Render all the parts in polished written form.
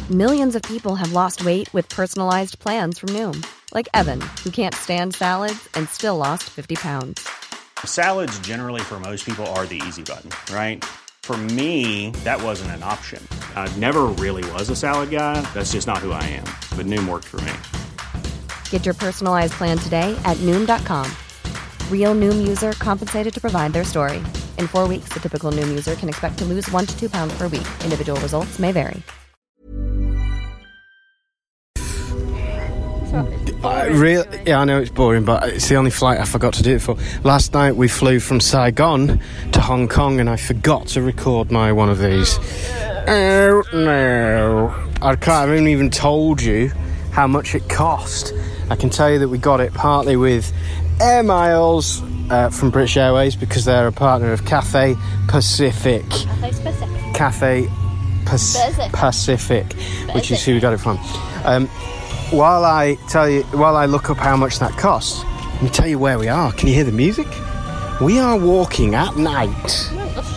Millions of people have lost weight with personalized plans from Noom. Like Evan, who can't stand salads and still lost 50 pounds. Salads generally for most people are the easy button, right? For me, that wasn't an option. I never really was a salad guy. That's just not who I am. But Noom worked for me. Get your personalized plan today at Noom.com. Real Noom user compensated to provide their story. In 4 weeks, the typical Noom user can expect to lose 1 to 2 pounds per week. Individual results may vary. I know it's boring, but it's the only flight I forgot to do it for. Last night we flew from Saigon to Hong Kong, and I forgot to record my one of these. Oh no! I haven't even told you how much it cost. I can tell you that we got it partly with Air Miles from British Airways, because they're a partner of Cathay Pacific. Cathay Pacific, which is who we got it from. While I look up how much that costs, let me tell you where we are. Can you hear the music? We are walking at night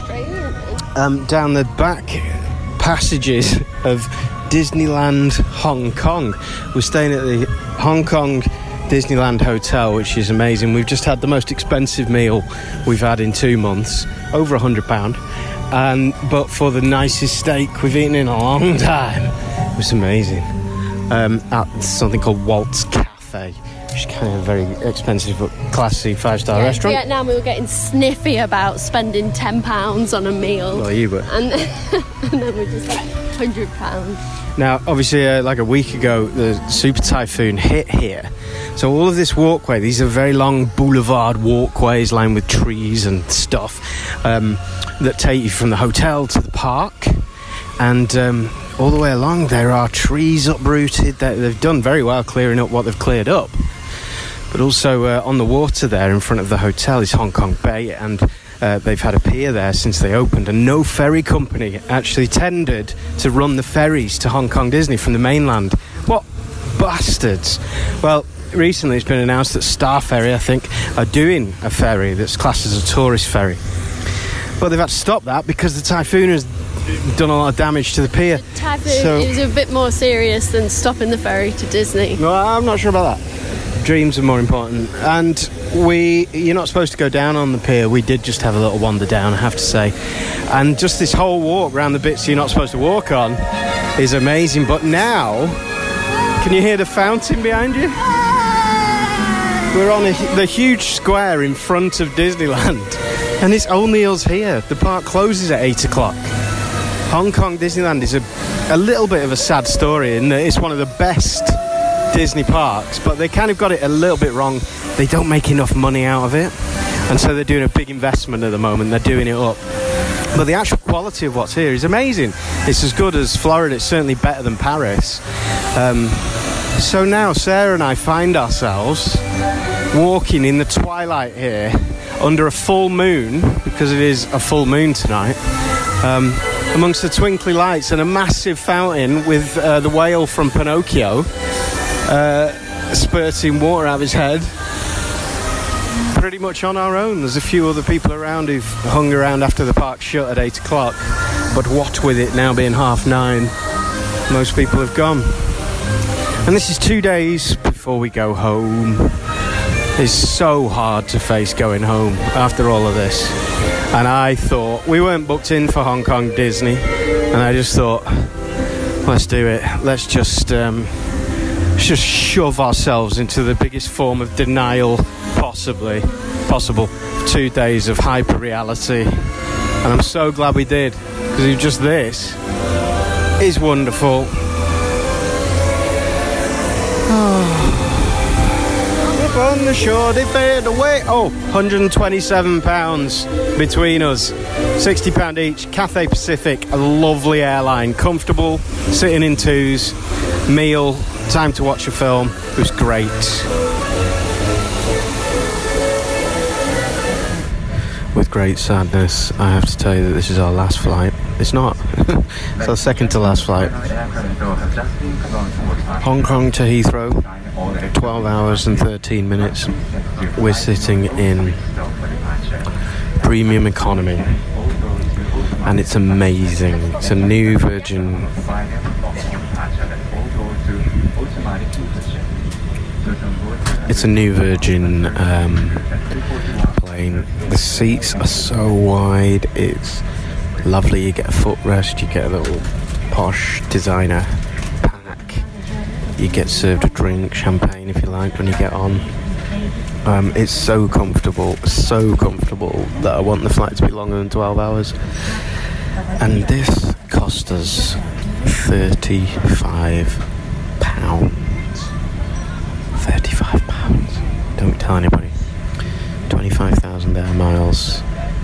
down the back passages of Disneyland Hong Kong. We're staying at the Hong Kong Disneyland Hotel, which is amazing. We've just had the most expensive meal we've had in 2 months, over £100, but for the nicest steak we've eaten in a long time. It was amazing. At something called Walt's Cafe, which is kind of a very expensive but classy 5-star restaurant. In Vietnam we were getting sniffy about spending £10 on a meal. Well, you were. And then we just like £100. Now, obviously, like a week ago, the super typhoon hit here. So all of this walkway, these are very long boulevard walkways lined with trees and stuff that take you from the hotel to the park. And all the way along there are trees uprooted. They've done very well clearing up what they've cleared up. But also on the water there in front of the hotel is Hong Kong Bay, and they've had a pier there since they opened, and no ferry company actually tendered to run the ferries to Hong Kong Disney from the mainland. What bastards. Well, recently it's been announced that Star Ferry, I think, are doing a ferry that's classed as a tourist ferry. But they've had to stop that because the typhoon has done a lot of damage to the pier. The typhoon is a bit more serious than stopping the ferry to Disney. No, I'm not sure about that. Dreams are more important. And you're not supposed to go down on the pier. We did just have a little wander down, I have to say. And just this whole walk around the bits you're not supposed to walk on is amazing. But now, can you hear the fountain behind you? We're on the huge square in front of Disneyland, and it's only us here. The park closes at 8 o'clock. Hong Kong Disneyland is a little bit of a sad story in that it's one of the best Disney parks, but they kind of got it a little bit wrong. They don't make enough money out of it, and so they're doing a big investment at the moment. They're doing it up. But the actual quality of what's here is amazing. It's as good as Florida. It's certainly better than Paris. So now Sarah and I find ourselves walking in the twilight here under a full moon, because it is a full moon tonight, amongst the twinkly lights and a massive fountain with the whale from Pinocchio spurting water out of his head. Pretty much on our own. There's a few other people around who've hung around after the park shut at 8 o'clock, but what with it now being 9:30, most people have gone. And this is 2 days before we go home. It's so hard to face going home after all of this. And I thought, we weren't booked in for Hong Kong Disney, and I just thought, let's do it. Let's just shove ourselves into the biggest form of denial possible. 2 days of hyper reality. And I'm so glad we did, because just this is wonderful. On the shore they fade away. £127 between us, £60 each. Cathay Pacific, a lovely airline, comfortable, sitting in twos, meal, time to watch a film. It was great. With great sadness, I have to tell you that this is our last flight. It's not. It's our second to last flight. Hong Kong to Heathrow, 12 hours and 13 minutes. We're sitting in premium economy, and it's amazing. It's a new Virgin It's a new Virgin plane. The seats are so wide. It's lovely. You get a footrest. You get a little posh designer pack. You get served a drink, champagne if you like, when you get on. It's so comfortable that I want the flight to be longer than 12 hours. And this cost us £35. £35. Don't tell anybody. 25,000 air miles.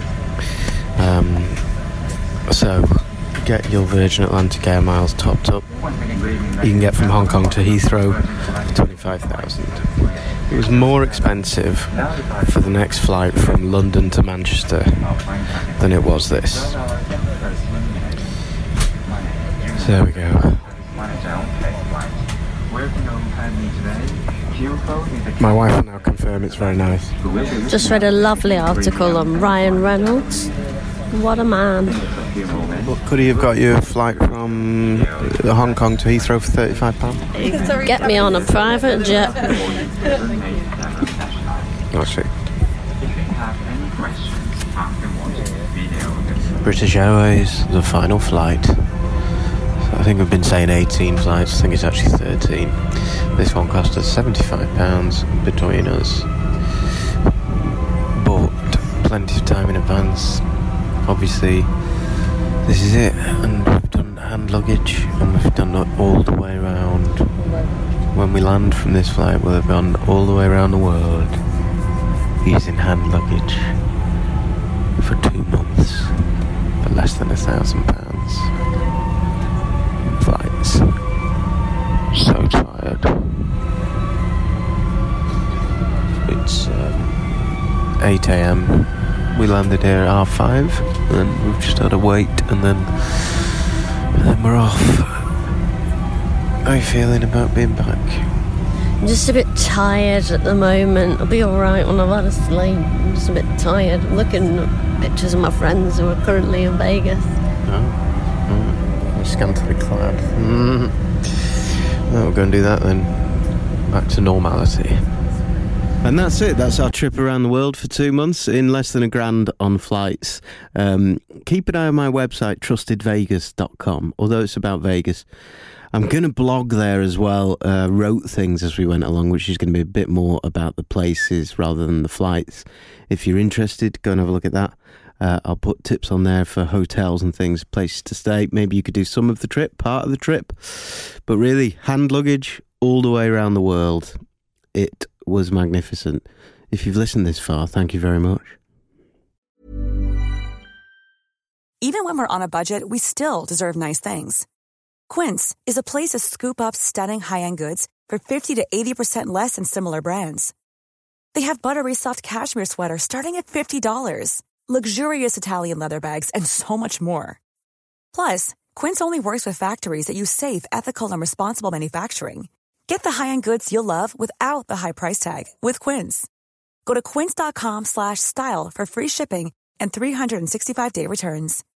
So get your Virgin Atlantic air miles topped up. You can get from Hong Kong to Heathrow for 25,000. It was more expensive for the next flight from London to Manchester than it was this. So there we go. My wife will now confirm it's very nice. Just read a lovely article on Ryan Reynolds. What a man. But could he have got you a flight from Hong Kong to Heathrow for £35? Get me on a private jet. Oh, shit. British Airways, the final flight. I think we've been saying 18 flights. I think it's actually 13. This one cost us £75 between us. Bought plenty of time in advance. Obviously, this is it. And we've done hand luggage, and we've done it all the way around. When we land from this flight, we'll have gone all the way around the world using hand luggage for 2 months for less than £1,000. Flights. So tired. It's 8 a.m. We landed here at 5:30, and we've just had to wait, and then we're off. How are you feeling about being back? I'm just a bit tired at the moment. I'll be alright when I've had a sleep. I'm just a bit tired. I'm looking at pictures of my friends who are currently in Vegas. We're scantily clad. Well, we'll go and do that then. Back to normality. And that's it. That's our trip around the world for 2 months in less than £1,000 on flights. Keep an eye on my website, trustedvegas.com. Although it's about Vegas, I'm going to blog there as well. Wrote things as we went along, which is going to be a bit more about the places rather than the flights. If you're interested, go and have a look at that. I'll put tips on there for hotels and things, places to stay. Maybe you could do some of the trip, part of the trip. But really, hand luggage all the way around the world. It was magnificent. If you've listened this far, thank you very much. Even when we're on a budget, we still deserve nice things. Quince is a place to scoop up stunning high-end goods for 50 to 80% less than similar brands. They have buttery soft cashmere sweaters starting at $50, luxurious Italian leather bags, and so much more. Plus, Quince only works with factories that use safe, ethical, and responsible manufacturing. Get the high-end goods you'll love without the high price tag with Quince. Go to quince.com/style for free shipping and 365-day returns.